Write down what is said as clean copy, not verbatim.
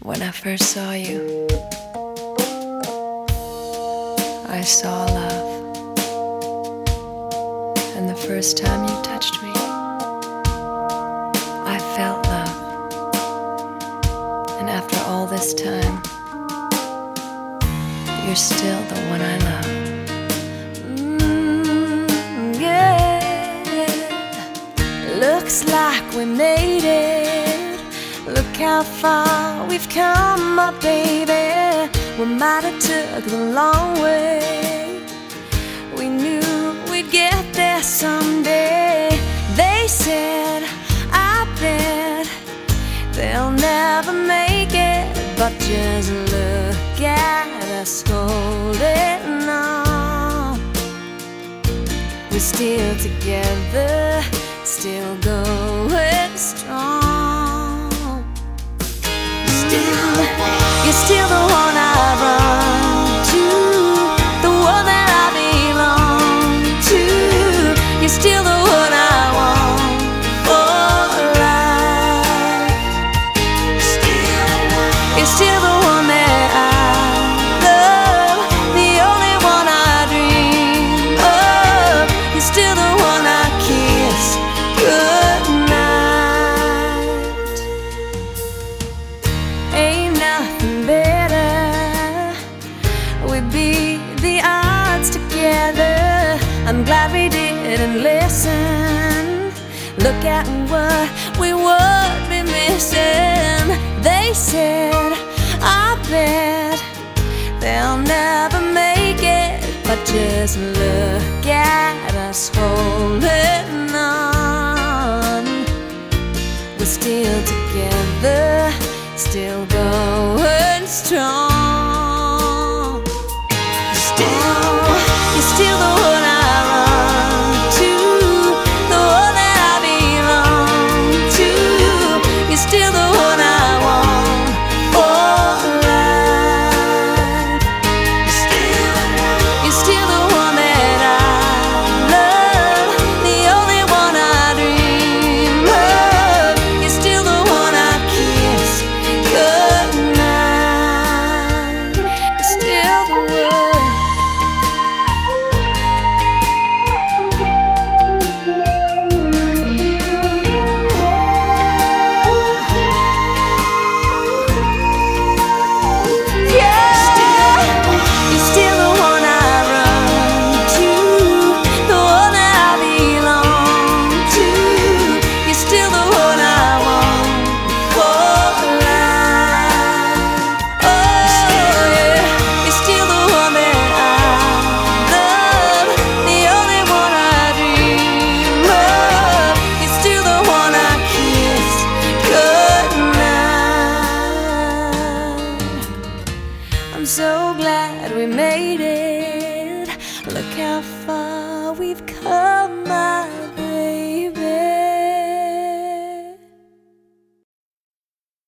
When I first saw you, I saw love. And the first time you touched me, I felt love. And after all this time, you're still the one I love. Yeah. Looks like we made it. Look how far we've come, my baby. We might have took the long way. We knew we'd get there someday. They said, I bet they'll never make it. But just look at us holding on. We're still together, still going strong. You're still the one I run to, the one that I belong to. You're still the one I want for life. You're still the one that I love, the only one I dream of. You're still the one I kiss goodnight. Ain't nothing better. We beat the odds together. I'm glad we didn't listen. Look at what we would be missing. They said, I bet they'll never make it. But just look at us holding on. We're still together, still going strong. You're still the one I run to, the one that I belong to. You're still the one I want for life. You're still the one that I love, the only one I dream of. You're still the one I kiss goodnight. You're still the one. I'm so glad we made it. Look how far we've come, my